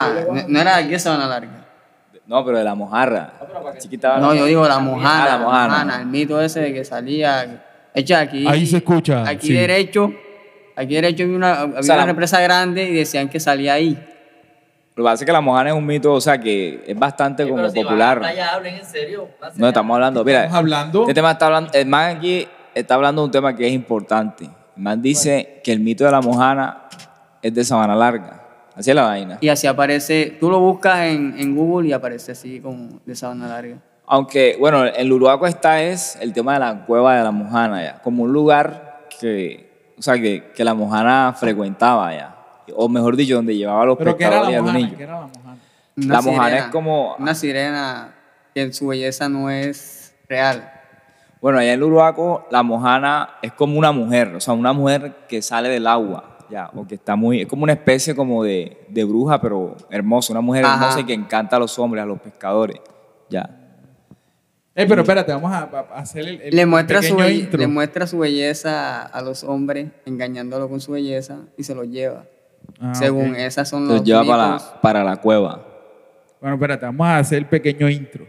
No era de aquí de Sabana Larga. No, pero de la mojarra. Chiquita, No, yo digo la mojana. la mojana. El mito ese de que salía. Echa aquí. Ahí se escucha, Aquí sí. derecho. Aquí derecho había una represa grande y decían que salía ahí. Lo que pasa es que la mojana es un mito, o sea, que es bastante como pero si popular. van a la playa, hablen en serio. No, estamos hablando, mira. Estamos hablando. Este tema está hablando, el man aquí está hablando de un tema que es importante. El man dice que el mito de la mojana es de Sabana Larga. Así es la vaina. Y así aparece. Tú lo buscas en Google y aparece así como de Sabana Larga. Aunque, bueno, en Luruaco está es el tema de la cueva de la mojana, ya. Como un lugar que, o sea, que la mojana frecuentaba, ya. O mejor dicho, donde llevaba a los Pero ¿qué era pescadores la y a los mojana? niños. ¿Qué era la mojana? Una Mojana sirena, es como... una sirena que en su belleza no es real. Bueno, allá en Luruaco la mojana es como una mujer, o sea, una mujer que sale del agua, ya, o que está muy... Es como una especie como de bruja, pero hermosa, una mujer hermosa y que encanta a los hombres, a los pescadores, ya. Pero espérate, vamos a hacer el Le muestra, pequeño intro. le muestra su belleza a los hombres, engañándolo con su belleza, y se los lleva. Según ok. esas son Los los lleva mitos. para la cueva. Bueno, espérate, vamos a hacer el pequeño intro.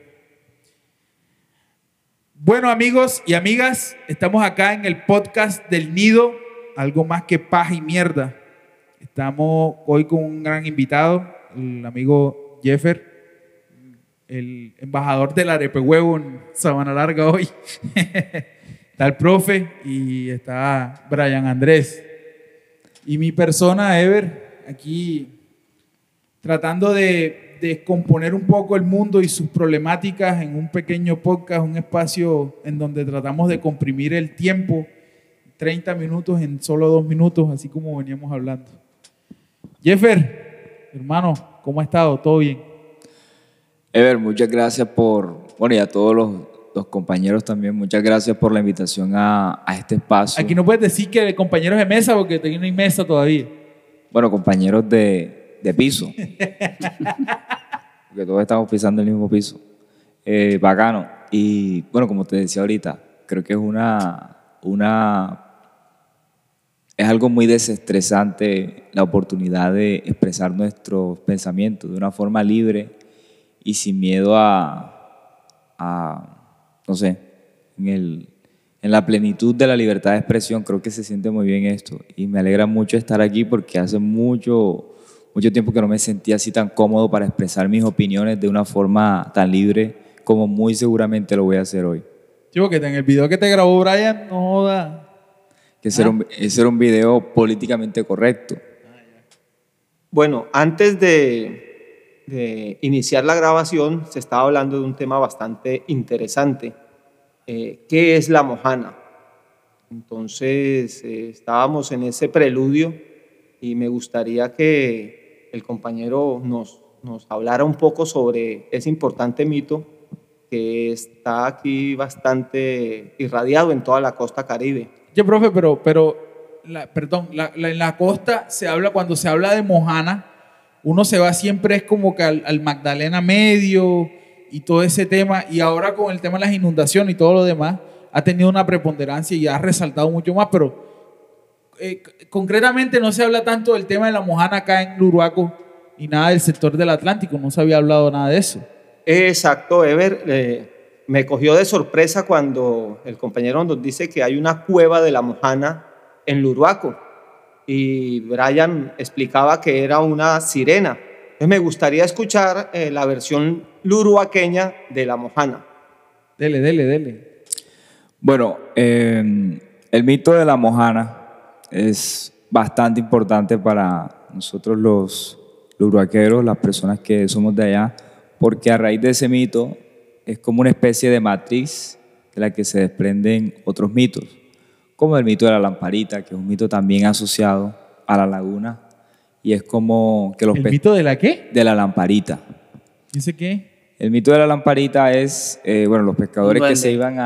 Bueno, amigos y amigas, estamos acá en el podcast del Nido, algo más que paja y mierda. Estamos hoy con un gran invitado, el amigo Jeffer, el embajador del arepehuevo en Sabana Larga hoy. Está el profe y está Brian Andrés. Y mi persona, Ever, aquí tratando de descomponer un poco el mundo y sus problemáticas en un pequeño podcast, un espacio en donde tratamos de comprimir el tiempo, 30 minutos en solo 2 minutos, así como veníamos hablando. Jeffer, hermano, ¿cómo ha estado? ¿Todo bien? Ever, muchas gracias bueno, y a todos los compañeros también, muchas gracias por la invitación a este espacio. Aquí no puedes decir que compañeros de mesa porque aquí no hay mesa todavía. Bueno, compañeros de piso. Porque todos estamos pisando el mismo piso. Bacano. Y bueno, como te decía ahorita, creo que es algo muy desestresante la oportunidad de expresar nuestros pensamientos de una forma libre y sin miedo no sé, en la plenitud de la libertad de expresión. Creo que se siente muy bien esto y me alegra mucho estar aquí porque hace mucho tiempo que no me sentía así tan cómodo para expresar mis opiniones de una forma tan libre como muy seguramente lo voy a hacer hoy. Chico, que en el video que te grabó Brian, no joda. Que ese era un video políticamente correcto. Bueno, antes de iniciar la grabación se estaba hablando de un tema bastante interesante. ¿Qué es la mojana? Entonces estábamos en ese preludio y me gustaría que el compañero nos hablara un poco sobre ese importante mito que está aquí bastante irradiado en toda la costa Caribe. Oye, profe, pero en la costa cuando se habla de mojana, uno se va siempre es como que al Magdalena Medio y todo ese tema, y ahora con el tema de las inundaciones y todo lo demás, ha tenido una preponderancia y ha resaltado mucho más, pero concretamente no se habla tanto del tema de la mojana acá en Luruaco y nada del sector del Atlántico, no se había hablado nada de eso. Exacto, Ever. Me cogió de sorpresa cuando el compañero nos dice que hay una cueva de la mojana en Luruaco y Brian explicaba que era una sirena. Entonces me gustaría escuchar la versión luruaqueña de la mojana. Dele. Bueno, el mito de la mojana es bastante importante para nosotros los luruaqueros, las personas que somos de allá, porque a raíz de ese mito es como una especie de matriz de la que se desprenden otros mitos, como el mito de la lamparita, que es un mito también asociado a la laguna, y es como que ¿El mito de la qué? De la lamparita. ¿Dice qué? El mito de la lamparita es, bueno, los pescadores que se iban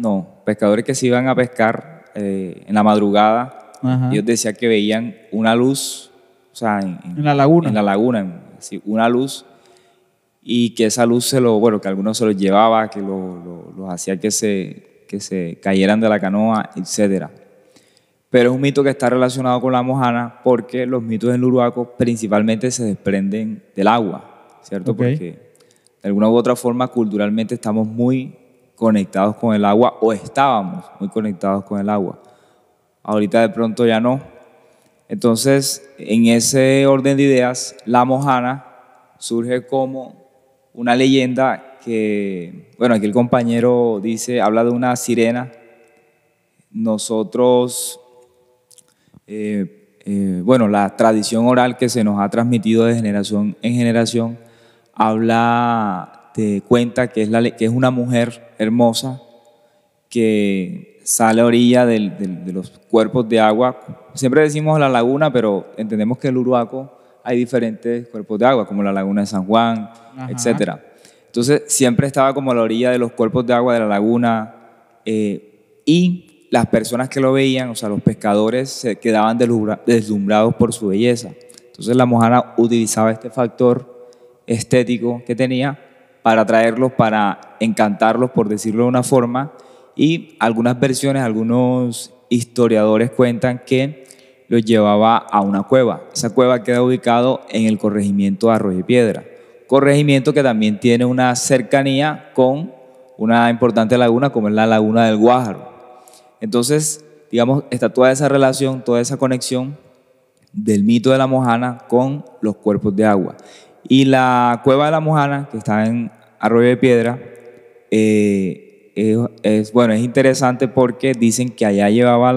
a pescar en la madrugada. Ajá. Ellos decían que veían una luz, o sea, en la laguna. En la laguna, sí, una luz, y que esa luz que algunos se los llevaba, que los hacía que se cayeran de la canoa, etcétera. pero es un mito que está relacionado con la mojana porque los mitos en Luluaco principalmente se desprenden del agua, ¿cierto? Ok. Porque de alguna u otra forma culturalmente estamos muy conectados con el agua o estábamos muy conectados con el agua. Ahorita de pronto ya no. Entonces, en ese orden de ideas, la mojana surge como una leyenda que, bueno, aquí el compañero dice, habla de una sirena. Nosotros, bueno, la tradición oral que se nos ha transmitido de generación en generación cuenta que es una mujer hermosa que sale a orilla de los cuerpos de agua. Siempre decimos la laguna, pero entendemos que en el Luluaco hay diferentes cuerpos de agua, como la laguna de San Juan, Ajá. etc. Entonces, siempre estaba como a la orilla de los cuerpos de agua de la laguna y las personas que lo veían, o sea, los pescadores, se quedaban deslumbrados por su belleza. Entonces, la mojana utilizaba este factor estético que tenía para atraerlos, para encantarlos, por decirlo de una forma, y algunas versiones, algunos historiadores cuentan que los llevaba a una cueva. Esa cueva queda ubicado en el corregimiento de Arroyo Piedra, corregimiento que también tiene una cercanía con una importante laguna como es la laguna del Guájaro. Entonces, digamos, está toda esa relación, toda esa conexión del mito de la mojana con los cuerpos de agua. Y la cueva de la mojana, que está en Arroyo de Piedra, es interesante porque dicen que allá llevaba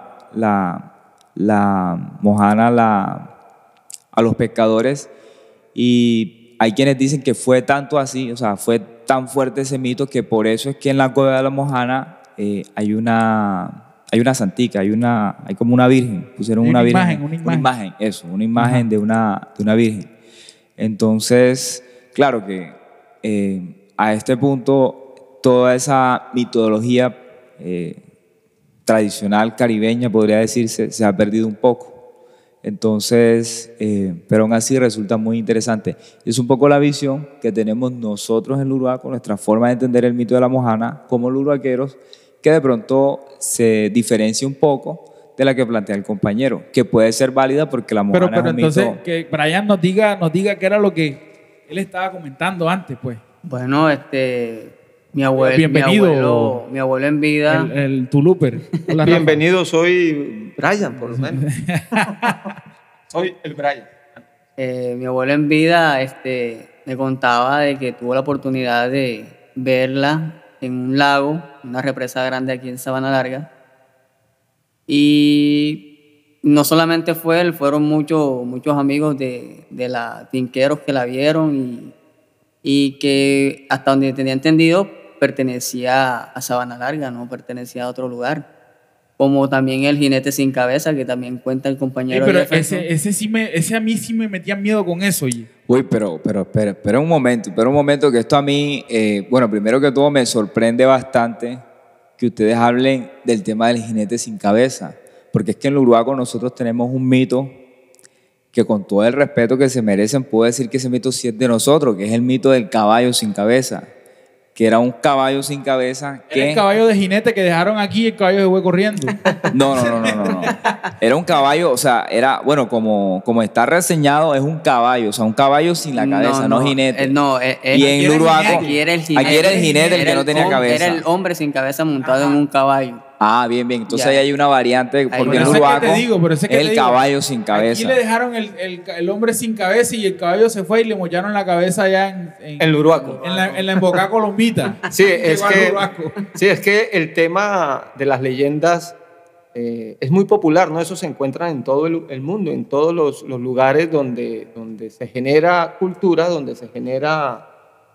la mojana a los pescadores, y hay quienes dicen que fue tanto así, o sea, fue tan fuerte ese mito que por eso es que en la cueva de la mojana hay una santica, hay como una virgen, pusieron una virgen, una imagen de una virgen. Entonces, claro que a este punto toda esa mitología tradicional caribeña, podría decirse, se ha perdido un poco. Entonces, pero aún así resulta muy interesante. Es un poco la visión que tenemos nosotros en Luluaco, nuestra forma de entender el mito de la mojana como luluaqueros, que de pronto se diferencia un poco de la que plantea el compañero, que puede ser válida porque la mojana Pero es un entonces, mito. que Brian nos diga qué era lo que él estaba comentando antes, pues. Bueno, mi abuelo, Bienvenido. mi abuelo en vida, El Tuluper. Hola, Rafa. Bienvenido, soy Brian, por lo menos. Soy el Brian. mi abuelo en vida, me contaba de que tuvo la oportunidad de verla en un lago, una represa grande aquí en Sabana Larga. Y no solamente fue él, fueron muchos amigos de la finqueros que la vieron y que hasta donde tenía entendido pertenecía a Sabana Larga, no pertenecía a otro lugar. Como también el jinete sin cabeza, que también cuenta el compañero. Pero Jefferson. ese a mí sí me metía miedo con eso, oye. Uy, pero espera un momento, que esto a mí, bueno, primero que todo me sorprende bastante que ustedes hablen del tema del jinete sin cabeza, porque es que en Luluaco nosotros tenemos un mito que, con todo el respeto que se merecen, puedo decir que ese mito sí es de nosotros, que es el mito del caballo sin cabeza, que era un caballo sin cabeza que... Era el caballo de jinete que dejaron aquí y el caballo se fue corriendo. No. Era un caballo, o sea, era, bueno, como está reseñado, es un caballo, o sea, un caballo sin la cabeza, no jinete. Y en Luluaco, aquí era el jinete el que no tenía cabeza. Era el hombre sin cabeza montado en un caballo. Ah, bien. Entonces Ya. ahí hay una variante, porque Pero en ese que Luluaco te digo, pero ese que es te el digo. caballo sin Aquí cabeza. le dejaron el hombre sin cabeza y el caballo se fue y le mollaron la cabeza allá En Luluaco. en la embocada colomita. Sí, es Llegó a que, Luluaco. sí, es que el tema de las leyendas es muy popular, ¿no? Eso se encuentra en todo el mundo, en todos los lugares donde se genera cultura, donde se genera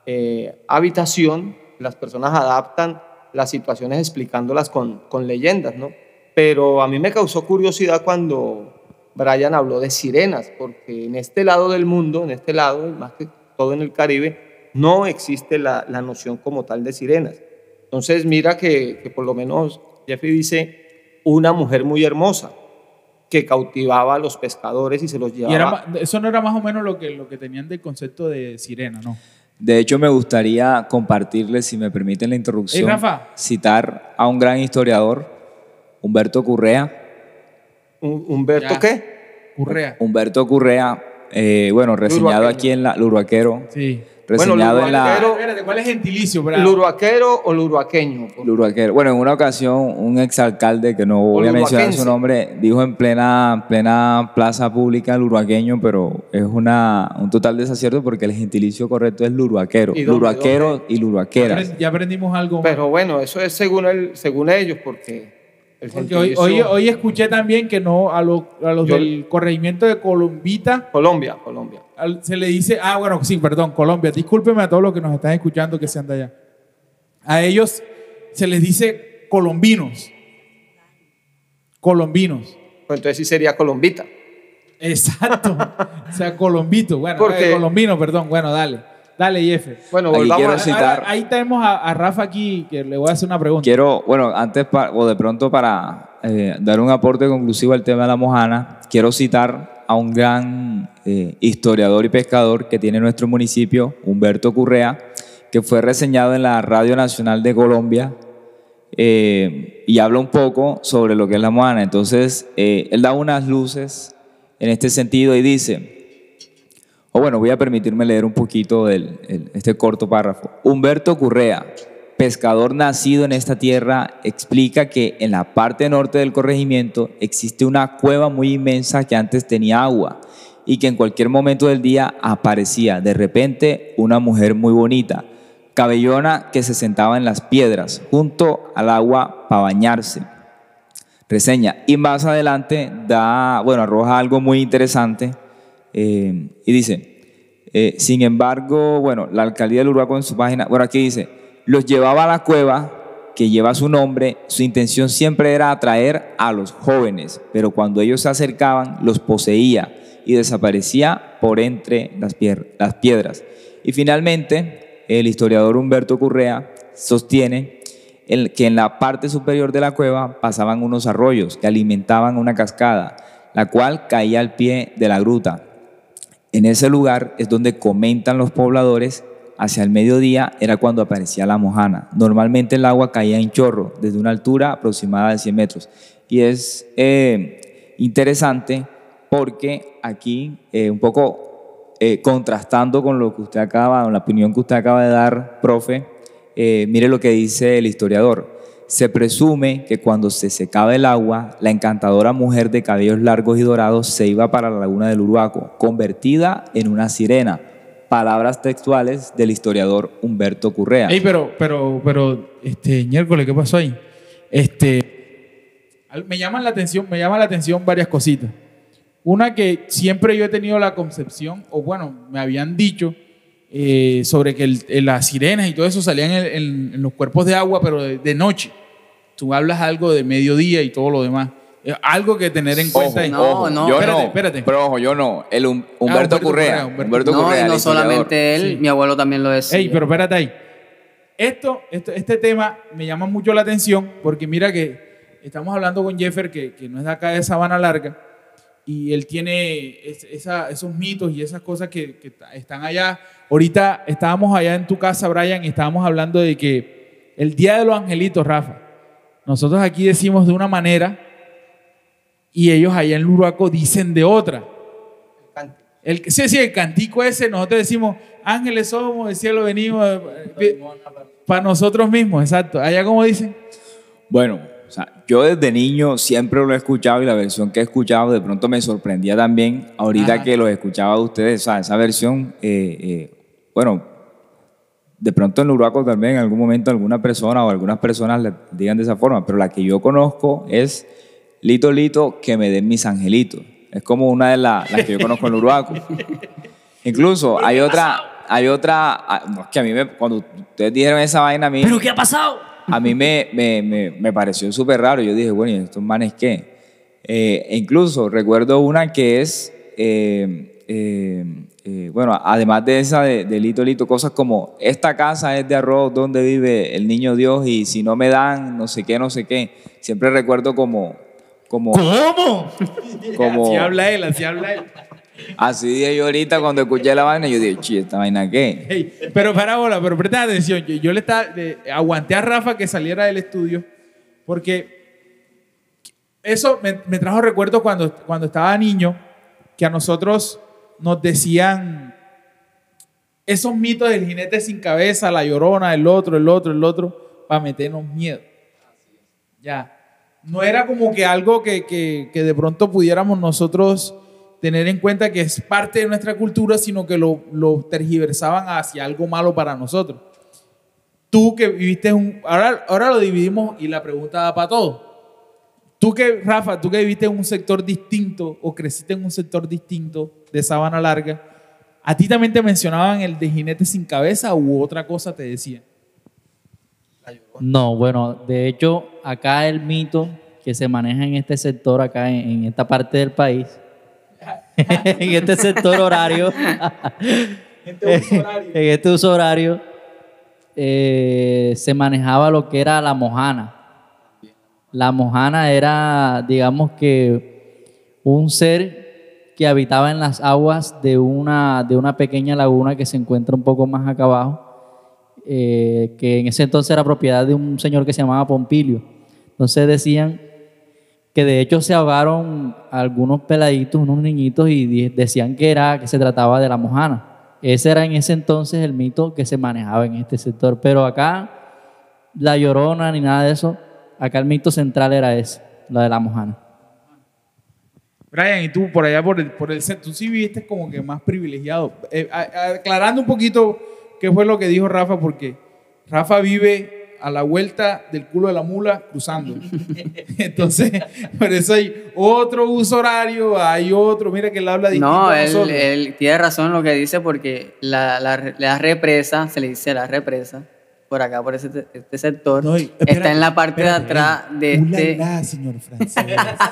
habitación. Las personas adaptan las situaciones explicándolas con leyendas, ¿no? Pero a mí me causó curiosidad cuando Brian habló de sirenas, porque en este lado del mundo, en este lado, más que todo en el Caribe, no existe la noción como tal de sirenas. Entonces mira que por lo menos Jeffrey dice una mujer muy hermosa que cautivaba a los pescadores y se los llevaba. Eso no era más o menos lo que tenían del concepto de sirena, ¿no? De hecho, me gustaría compartirles, si me permiten la interrupción, Rafa. citar a un gran historiador, Humberto Currea, ¿Humberto Ya. qué? Correa. Humberto Correa, bueno, reseñado Luruaqueño. aquí en la Luruaquero, Sí. reseñado en la Luruaquero. Espérate, ¿cuál es gentilicio, bravo? ¿Luruaquero o luruaqueño? Luruaquero. Bueno, en una ocasión un exalcalde, que no voy a mencionar su luruaquense. nombre, dijo en plena plaza pública luruaqueño, pero es un total desacierto porque el gentilicio correcto es luruaquero. ¿Y dónde? Luruaquero y luruaqueras. Ya aprendimos algo. Pero bueno, eso es según ellos, porque el Porque hoy, gentilicio- hoy escuché también que no a los Yo- del corregimiento de Colombita Colombia. se le dice, bueno, sí, perdón, Colombia. Discúlpeme a todos los que nos están escuchando que sean de allá. A ellos se les dice colombinos. Colombinos. Pues entonces sí sería colombita. Exacto. O sea, colombito. Bueno, Porque- colombino, perdón. Bueno, dale. Dale, Jefe. Bueno, Aquí volvamos quiero a... citar- Ahí tenemos a Rafa aquí, que le voy a hacer una pregunta. Quiero, bueno, antes o de pronto para dar un aporte conclusivo al tema de la mojana, quiero citar a un gran historiador y pescador que tiene nuestro municipio, Humberto Correa, que fue reseñado en la Radio Nacional de Colombia y habla un poco sobre lo que es la mojana. Entonces, él da unas luces en este sentido y dice... O bueno, voy a permitirme leer un poquito este corto párrafo. Humberto Correa, pescador nacido en esta tierra, explica que en la parte norte del corregimiento existe una cueva muy inmensa que antes tenía agua y que en cualquier momento del día aparecía de repente una mujer muy bonita, cabellona, que se sentaba en las piedras junto al agua para bañarse. Reseña. Y más adelante arroja algo muy interesante. Y dice, sin embargo, bueno, la alcaldía del Uruguay en su página, bueno, aquí dice, los llevaba a la cueva que lleva su nombre, su intención siempre era atraer a los jóvenes, pero cuando ellos se acercaban, los poseía y desaparecía por entre las piedras. Y finalmente, el historiador Humberto Correa sostiene que en la parte superior de la cueva pasaban unos arroyos que alimentaban una cascada, la cual caía al pie de la gruta. En ese lugar es donde comentan los pobladores, hacia el mediodía era cuando aparecía la mojana. Normalmente el agua caía en chorro, desde una altura aproximada de 100 metros. Y es interesante porque aquí, un poco contrastando con lo que usted con la opinión que usted acaba de dar, profe, mire lo que dice el historiador. Se presume que cuando se secaba el agua, la encantadora mujer de cabellos largos y dorados se iba para la laguna del Uruaco, convertida en una sirena. Palabras textuales del historiador Humberto Correa. Ey, pero, miércoles, ¿qué pasó ahí? Me llaman la atención varias cositas. Una que siempre yo he tenido la concepción, o bueno, me habían dicho sobre que las sirenas y todo eso salían en los cuerpos de agua, pero de noche. Tú hablas algo de mediodía y todo lo demás. Es algo que tener en cuenta. no. Yo Espérate. Pero ojo, yo no. Humberto Correa. Humberto No, Correa, y no el historiador. solamente él, Sí. mi abuelo también lo decía. Ey, pero espérate ahí. Este tema me llama mucho la atención porque mira que estamos hablando con Jeffer, que no es de acá de Sabana Larga, y él tiene esos mitos y esas cosas que están allá. Ahorita estábamos allá en tu casa, Brian, y estábamos hablando de que el Día de los Angelitos, Rafa, nosotros aquí decimos de una manera y ellos allá en Uruaco dicen de otra. El cantico ese, nosotros decimos, ángeles somos, del cielo venimos, para nosotros mismos, exacto. Allá como dicen. Bueno, o sea, yo desde niño siempre lo he escuchado y la versión que he escuchado de pronto me sorprendía también ahorita Ajá. que los escuchaba de ustedes. O sea, esa versión, bueno, de pronto en Uruaco también en algún momento alguna persona o algunas personas le digan de esa forma, pero la que yo conozco es Lito, Lito, que me den mis angelitos. Es como una de las que yo conozco en Uruaco. Incluso hay otra, no, es que a mí cuando ustedes dijeron esa vaina a mí... ¿Pero qué ha pasado? A mí me pareció súper raro. Yo dije, bueno, ¿y estos manes qué? Incluso recuerdo una que es, bueno, además de esa de Lito Lito, cosas como, esta casa es de arroz donde vive el niño Dios y si no me dan, no sé qué, no sé qué. Siempre recuerdo como ¿Cómo? Así habla él. así dije yo ahorita cuando escuché la vaina, yo dije, chi, ¿esta vaina qué? Hey, pero pero presta atención. Yo aguanté a Rafa que saliera del estudio porque Eso me trajo recuerdos cuando estaba niño, que a nosotros nos decían esos mitos del jinete sin cabeza, la llorona, el otro, para meternos miedo. Ya. No era como que algo que de pronto pudiéramos nosotros tener en cuenta que es parte de nuestra cultura, sino que lo tergiversaban hacia algo malo para nosotros. Tú que viviste ahora lo dividimos y la pregunta va para todos. Rafa, tú que viviste en un sector distinto o creciste en un sector distinto de Sabana Larga, ¿a ti también te mencionaban el de jinete sin cabeza u otra cosa te decían? No, bueno, de hecho, acá el mito que se maneja en este sector, acá en esta parte del país, en este sector horario, en este uso horario, se manejaba lo que era la mojana. La mojana era, digamos que, un ser que habitaba en las aguas de una pequeña laguna que se encuentra un poco más acá abajo, que en ese entonces era propiedad de un señor que se llamaba Pompilio. Entonces decían que de hecho se ahogaron algunos peladitos, unos niñitos, y decían que se trataba de la mojana. Ese era en ese entonces el mito que se manejaba en este sector. Pero acá, la llorona ni nada de eso, acá el mito central era ese, la de la mojana. Brian, y tú por allá por el centro, tú sí viviste como que más privilegiado. Aclarando un poquito qué fue lo que dijo Rafa, porque Rafa vive a la vuelta del culo de la mula cruzando. Entonces, por eso hay otro uso horario, hay otro, mira que él habla distinto. No, él tiene razón en lo que dice, porque la represa, se le dice la represa, por acá, por este sector, no, está en la parte de atrás de este... señor francés.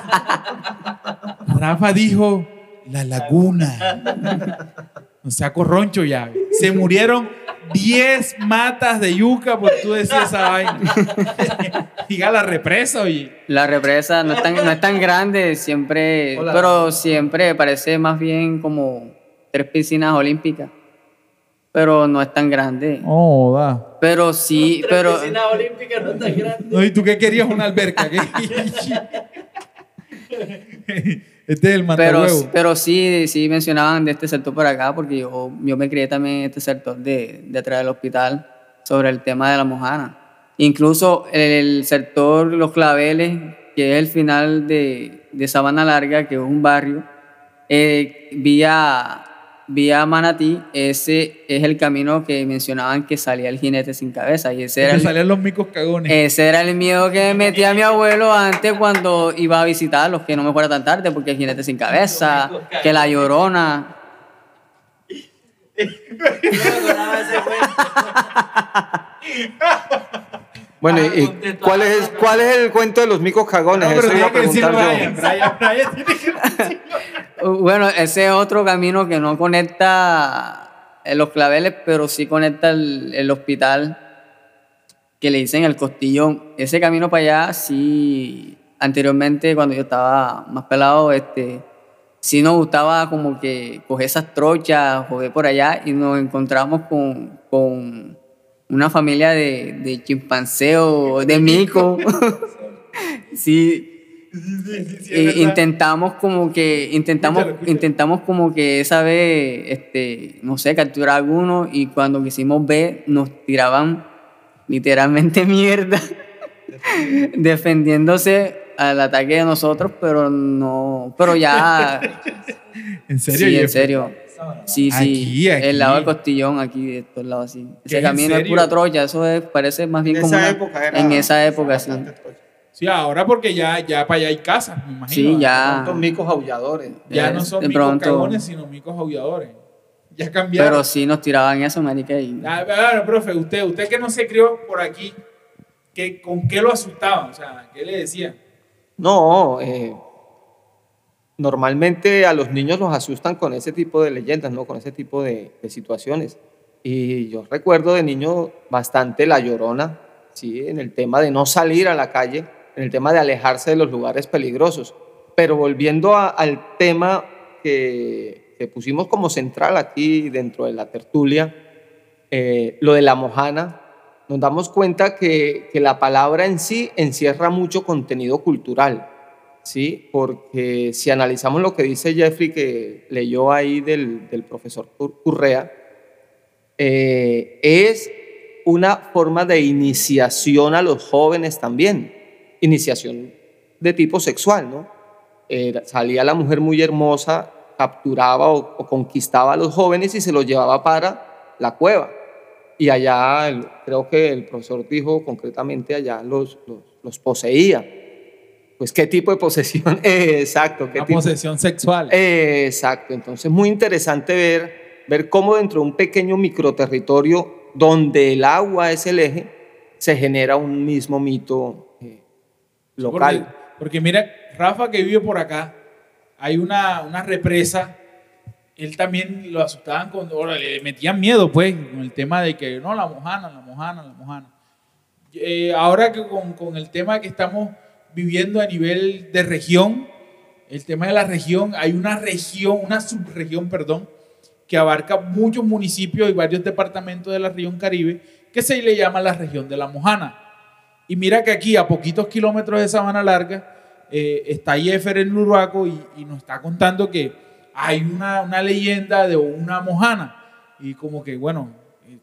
Rafa dijo la laguna. O sea, corroncho ya. Se murieron 10 matas de yuca por tú decir esa vaina. Diga la represa, oye. La represa no es tan grande, siempre, pero siempre parece más bien como 3 piscinas olímpicas. Pero no es tan grande. Oh, da. Pero sí, pero... 3 piscinas olímpicas no es tan grande. No, ¿y tú qué querías? Una alberca. Este es el matahuevo. Pero sí mencionaban de este sector por acá, porque yo me crié también en este sector de atrás del hospital sobre el tema de la mojana. Incluso el sector Los Claveles, que es el final de Sabana Larga, que es un barrio, vía Manatí, ese es el camino que mencionaban que salía el jinete sin cabeza. Y ese era salían los micos cagones. Ese era el miedo que me metía mi abuelo antes cuando iba a visitarlos, que no me fuera tan tarde, porque el jinete sin cabeza, que la llorona. Bueno, ¿y cuál es el cuento de los micos cagones? No, pero eso iba a tiene que preguntar decirlo Brian tiene que decirlo. Bueno, ese es otro camino que no conecta Los Claveles, pero sí conecta el hospital, que le dicen el Costillón. Ese camino para allá, sí, anteriormente cuando yo estaba más pelado, sí nos gustaba como que coger esas trochas, joder por allá, y nos encontramos con una familia de chimpanceo, de mico. Sí. Intentamos como que esa vez no sé, capturar alguno, y cuando quisimos ver nos tiraban literalmente mierda defendiéndose al ataque de nosotros, pero ya ¿En serio? Sí, en serio. Sí, Aquí. el lado del Costillón, aquí de estos lados así. Ese ¿En camino es serio? pura trocha, eso parece más bien como en esa época, sí. Sí, ahora porque ya para allá hay casas, me imagino. Sí, ya. Son micos aulladores. Ya no son de micos pronto. cagones, sino micos aulladores. Ya cambiaron. Pero sí nos tiraban eso, marica. Y... Bueno, profe, usted que no se crió por aquí, ¿con qué lo asustaban? O sea, ¿qué le decían? No, normalmente a los niños los asustan con ese tipo de leyendas, ¿no? Con ese tipo de situaciones. Y yo recuerdo de niño bastante La Llorona, ¿sí? En el tema de no salir a la calle, en el tema de alejarse de los lugares peligrosos. Pero volviendo al tema que pusimos como central aquí dentro de la tertulia, lo de la mojana, nos damos cuenta que la palabra en sí encierra mucho contenido cultural, ¿sí? Porque si analizamos lo que dice Jeffrey, que leyó ahí del profesor Urrea, es una forma de iniciación a los jóvenes también, iniciación de tipo sexual, ¿no? Salía la mujer muy hermosa, capturaba o conquistaba a los jóvenes y se los llevaba para la cueva. Y allá, creo que el profesor dijo concretamente, allá los poseía. Pues, ¿qué tipo de posesión? Exacto. Una posesión sexual. Exacto. Entonces, muy interesante ver cómo dentro de un pequeño microterritorio donde el agua es el eje, se genera un mismo mito local. Porque mira, Rafa, que vive por acá, hay una represa. Él también lo asustaban, le metían miedo, pues, con el tema de que no, la mojana. Ahora que con el tema que estamos viviendo a nivel de región, el tema de la región, hay una subregión, que abarca muchos municipios y varios departamentos de la región Caribe, que se le llama la región de la Mojana. Y mira que aquí, a poquitos kilómetros de Sabana Larga, está Jeffer en Uruaco y nos está contando que hay una leyenda de una mojana. Y como que, bueno,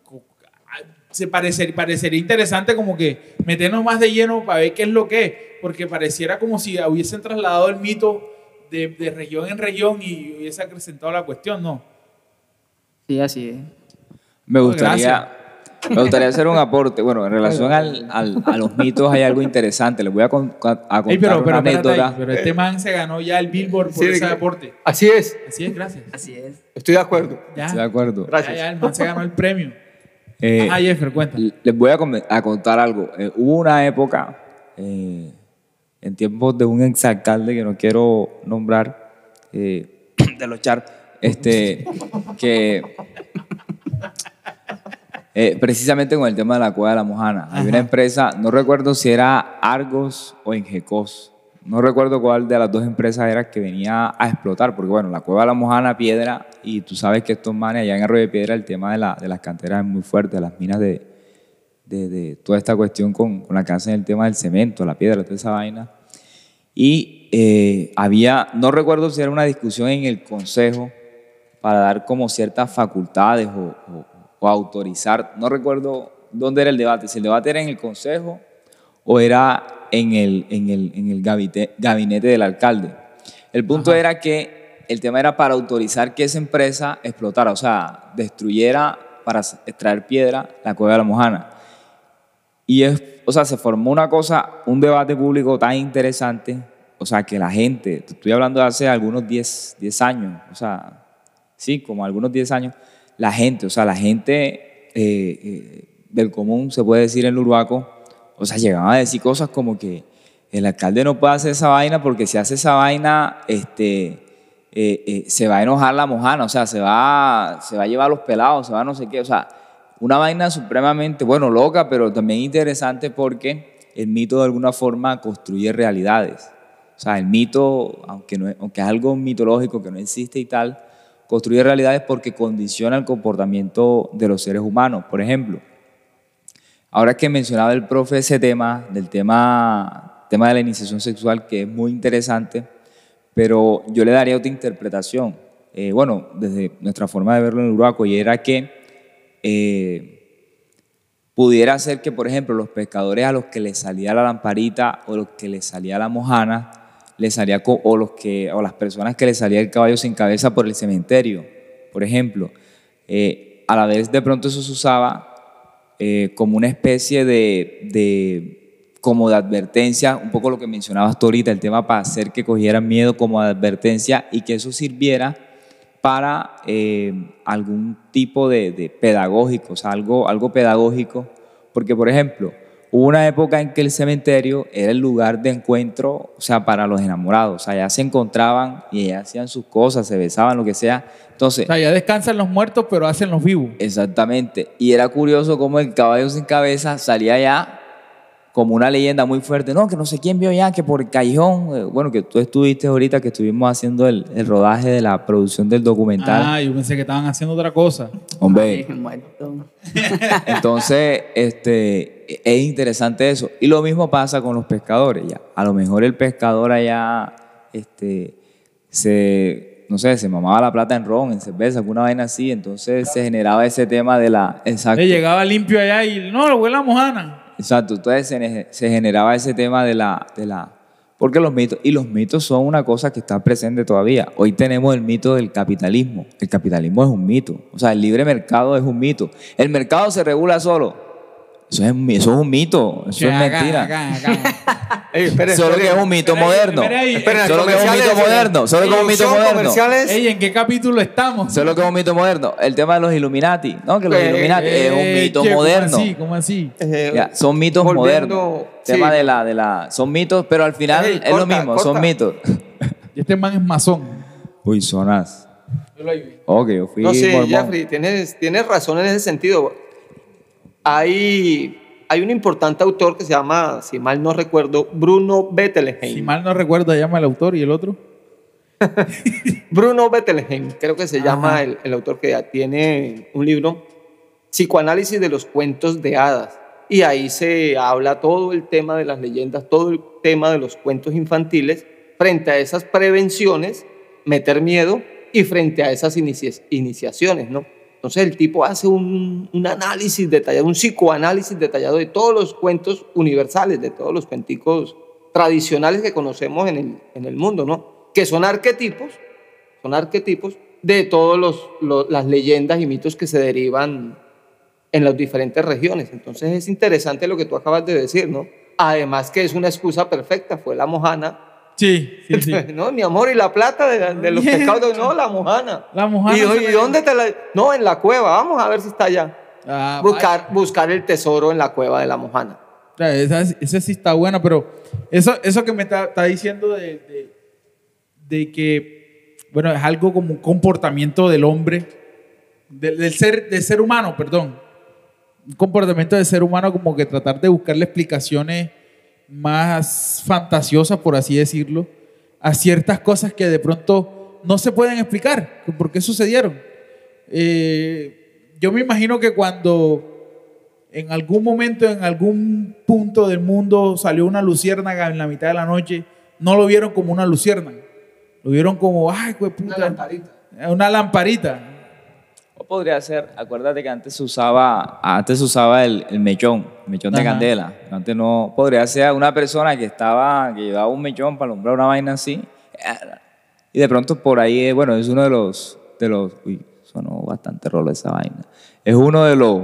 parecería interesante como que meternos más de lleno para ver qué es lo que es, porque pareciera como si hubiesen trasladado el mito de región en región y hubiese acrecentado la cuestión, ¿no? Sí, así es. Me gustaría hacer un aporte. Bueno, en relación a los mitos hay algo interesante. Les voy a contar una anécdota. Pero este man se ganó ya el Billboard por ese aporte. Así es. Así es, gracias. Así es. Estoy de acuerdo. Estoy de acuerdo. Gracias. Ya el man se ganó el premio. Jeffer, cuenta. Les voy a contar algo. Hubo una época, en tiempos de un exalcalde que no quiero nombrar, de los Char, que precisamente con el tema de la cueva de la Mojana. Hay una empresa, no recuerdo si era Argos o Engecos, no recuerdo cuál de las dos empresas era que venía a explotar, porque bueno, la cueva de la Mojana, piedra, y tú sabes que estos manes allá en Arroyo de Piedra, el tema de las canteras es muy fuerte, las minas de toda esta cuestión con la que hacen el tema del cemento, la piedra, toda esa vaina. Y no recuerdo si era una discusión en el consejo para dar como ciertas facultades o autorizar, no recuerdo dónde era el debate, si el debate era en el consejo o era en el gabinete del alcalde. El punto era que el tema era para autorizar que esa empresa explotara, o sea, destruyera para extraer piedra la cueva de la Mojana. Y se formó un debate público tan interesante, o sea, que la gente, te estoy hablando de hace algunos 10 años, o sea, sí, como algunos 10 años, la gente del común, se puede decir en Uruaco, o sea, llegaban a decir cosas como que el alcalde no puede hacer esa vaina porque si hace esa vaina, se va a enojar la Mojana, o sea, se va a llevar a los pelados, se va a no sé qué, o sea, una vaina supremamente, bueno, loca, pero también interesante porque el mito de alguna forma construye realidades. O sea, el mito, aunque es algo mitológico que no existe y tal, construye realidades porque condiciona el comportamiento de los seres humanos. Por ejemplo, ahora que mencionaba el profe ese tema, del tema de la iniciación sexual, que es muy interesante, pero yo le daría otra interpretación. Desde nuestra forma de verlo en Uruaco, y era que pudiera ser que, por ejemplo, los pescadores a los que les salía la lamparita o los que les salía la mojana, o las personas que les salía el caballo sin cabeza por el cementerio, por ejemplo, a la vez de pronto eso se usaba como una especie como de advertencia, un poco lo que mencionabas tú ahorita, el tema para hacer que cogieran miedo como de advertencia y que eso sirviera para algún tipo de pedagógico, o sea, algo pedagógico, porque por ejemplo, hubo una época en que el cementerio era el lugar de encuentro, o sea, para los enamorados, o sea, allá se encontraban y allá hacían sus cosas, se besaban, lo que sea. Entonces, o sea, ya descansan los muertos, pero hacen los vivos. Exactamente, y era curioso cómo el caballo sin cabeza salía allá como una leyenda muy fuerte, no, que no sé quién vio ya, que por el callejón, bueno, que tú estuviste ahorita, que estuvimos haciendo el rodaje de la producción del documental. Yo pensé que estaban haciendo otra cosa. Hombre. Entonces, es interesante eso. Y lo mismo pasa con los pescadores. Ya. A lo mejor el pescador allá no sé, se mamaba la plata en ron, en cerveza, alguna vaina así. Entonces se generaba ese tema de la... Exacto. Le llegaba limpio allá y no, lo huele a mojana. Exacto. Entonces se generaba ese tema de la... Porque los mitos son una cosa que está presente todavía. Hoy tenemos el mito del capitalismo. El capitalismo es un mito. O sea, el libre mercado es un mito. El mercado se regula solo. Eso es un mito. Eso es mentira. Solo que es un mito moderno. Solo que es un mito moderno. Solo que es un mito moderno. Ey, ¿en qué capítulo estamos? Solo que es un mito moderno. El tema de los Illuminati. No, que los Illuminati es un mito moderno. ¿Cómo así? Ya, son mitos modernos. Tema de la son mitos, pero al final es lo mismo, son mitos. Y este man es masón. Uy, sonas. Ok, yo fui No, sí, mormón. Jeffrey, tienes razón en ese sentido. Hay un importante autor que se llama, si mal no recuerdo, Bruno Bettelheim. Si mal no recuerdo, llama el autor y el otro. Bruno Bettelheim, creo que se llama el autor, que tiene un libro, Psicoanálisis de los cuentos de hadas. Y ahí se habla todo el tema de las leyendas, todo el tema de los cuentos infantiles, frente a esas prevenciones, meter miedo, y frente a esas iniciaciones, ¿no? Entonces el tipo hace un análisis detallado, un psicoanálisis detallado de todos los cuentos universales, de todos los cuenticos tradicionales que conocemos en el mundo, ¿no? Que son arquetipos de todas las leyendas y mitos que se derivan en las diferentes regiones. Entonces es interesante lo que tú acabas de decir, ¿no? Además que es una excusa perfecta, fue la mojana. Sí. No, mi amor, y la plata de los pescados, no, la mojana. La mojana. ¿Y dónde te la...? No, en la cueva, vamos a ver si está allá. Buscar el tesoro en la cueva de la mojana. Esa sí está buena, pero eso que me está diciendo de que, bueno, es algo como un comportamiento del hombre, del ser humano, perdón. Un comportamiento del ser humano, como que tratar de buscarle explicaciones más fantasiosas, por así decirlo, a ciertas cosas que de pronto no se pueden explicar por qué sucedieron. Yo me imagino que cuando en algún momento, en algún punto del mundo salió una luciérnaga en la mitad de la noche, no lo vieron como una luciérnaga, lo vieron como, ay, pues puta, una lamparita. O podría ser, acuérdate que antes se usaba el mechón de candela. Antes no, podría ser una persona que llevaba un mechón para alumbrar una vaina así. Y de pronto por ahí, bueno, es uno de los uy, sonó bastante rolo esa vaina. Es uno de los...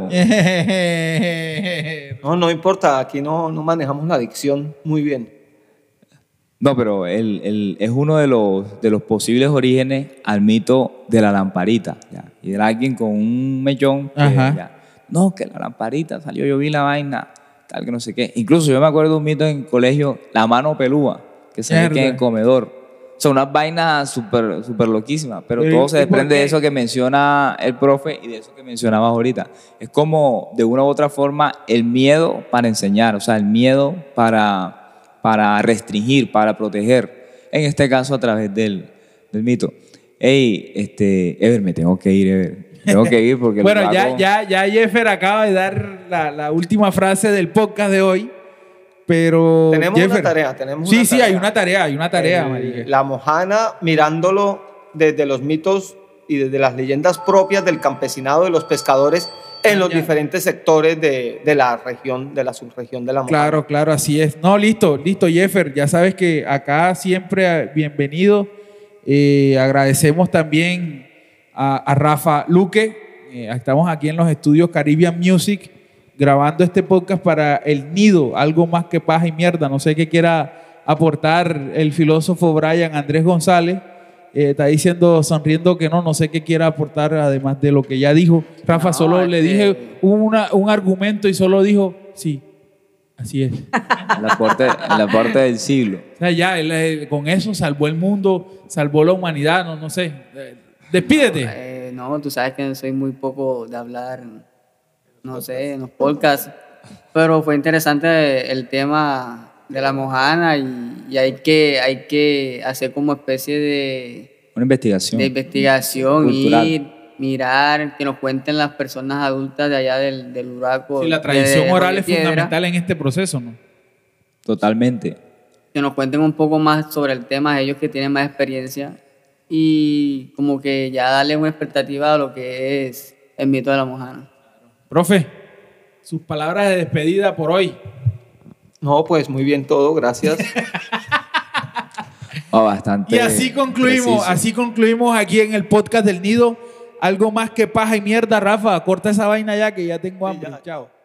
No importa, aquí no manejamos la dicción muy bien. No, pero es uno de los posibles orígenes al mito de la lamparita. ¿Ya? Y era alguien con un mechón que, no, que la lamparita salió, yo vi la vaina, tal que no sé qué. Incluso yo me acuerdo de un mito en el colegio, la mano pelúa, que se ve en el comedor. Son unas vainas súper loquísimas, pero todo se desprende de eso que menciona el profe y de eso que mencionabas ahorita. Es como, de una u otra forma, el miedo para enseñar, o sea, el miedo para restringir, para proteger, en este caso a través del mito. Hey, Ever, me tengo que ir, Ever. Tengo que ir porque... Bueno, ya Jeffer acaba de dar la última frase del podcast de hoy, pero... Tenemos Jeffer, una tarea. Sí, hay una tarea, marica. La mojana, mirándolo desde los mitos y desde las leyendas propias del campesinado, de los pescadores, en los diferentes sectores de la región, de la subregión de la mojana. Claro, así es. No, listo, Jeffer. Ya sabes que acá siempre bienvenido. Agradecemos también a Rafa Luque. Estamos aquí en los estudios Caribbean Music grabando este podcast para El Nido, algo más que paja y mierda. No sé qué quiera aportar el filósofo Brian Andrés González. Está diciendo, sonriendo que no sé qué quiera aportar además de lo que ya dijo. Rafa, solo le dije un argumento y solo dijo, sí, así es. El aporte del siglo. O sea, ya con eso salvó el mundo, salvó la humanidad, no sé. Despídete. No, tú sabes que soy muy poco de hablar, no sé, en los podcasts, pero fue interesante el tema de la mojana y hay que hacer como especie de una investigación cultural. mirar, que nos cuenten las personas adultas de allá del Urraco. Sí, la tradición de oral Río es Piedra, fundamental en este proceso, ¿no? Totalmente. que nos cuenten un poco más sobre el tema, ellos que tienen más experiencia, y como que ya darle una expectativa a lo que es el mito de la Mojana. Profe, sus palabras de despedida por hoy. No, pues muy bien todo, gracias. Bastante Y así preciso. concluimos aquí en el podcast del Nido. Algo más que paja y mierda, Rafa. Corta esa vaina ya que ya tengo hambre. Chao.